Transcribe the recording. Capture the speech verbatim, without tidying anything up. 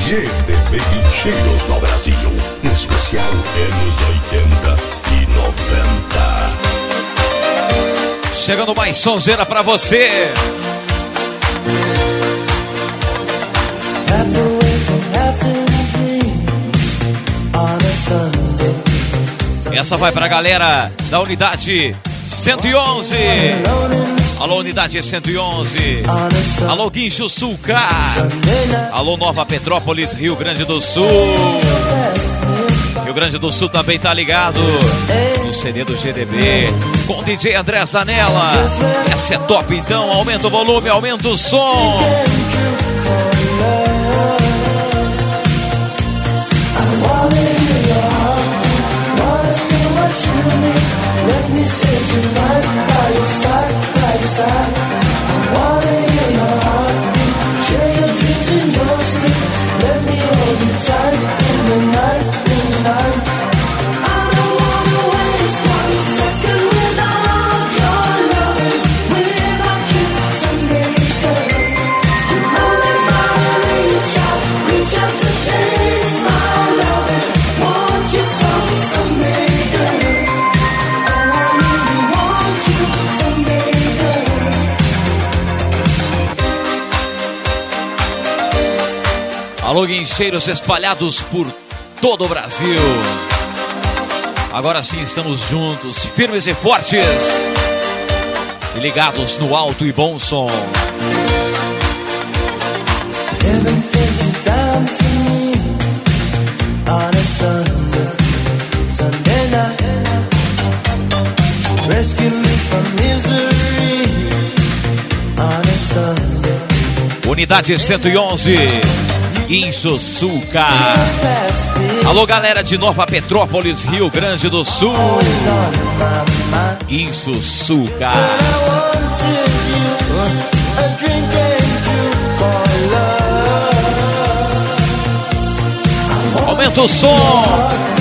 G D B Guincheiros no Brasil. Especial anos oitenta e noventa. Chegando mais sonzeira pra você. Essa vai pra galera da unidade cento e onze. Alô, unidade cento e onze. Alô, Guincho Sulcar. Alô, Nova Petrópolis, Rio Grande do Sul. Rio Grande do Sul também tá ligado no C D do G D B com o D J André Zanella. Essa é top, então aumenta o volume, aumenta o som. Let me stay tonight by your side, by your side. I wanna hear your heartbeat, share your dreams and your sleep. Let me hold you tight in the night, in the night. I don't wanna waste one second without your love, without you someday, girl. You only gotta reach out, reach out to taste my love. Want you so someday, girl. Alô, guincheiros espalhados por todo o Brasil. Agora sim estamos juntos, firmes e fortes, e ligados no alto e bom som. Heaven sent you down to me on a Sunday, Sunday night. Rescue me from misery on a Sunday. Unidade cento e onze. Guincho Sulcar. Alô, galera de Nova Petrópolis, Rio Grande do Sul. Guincho Sulcar. Aumenta o som.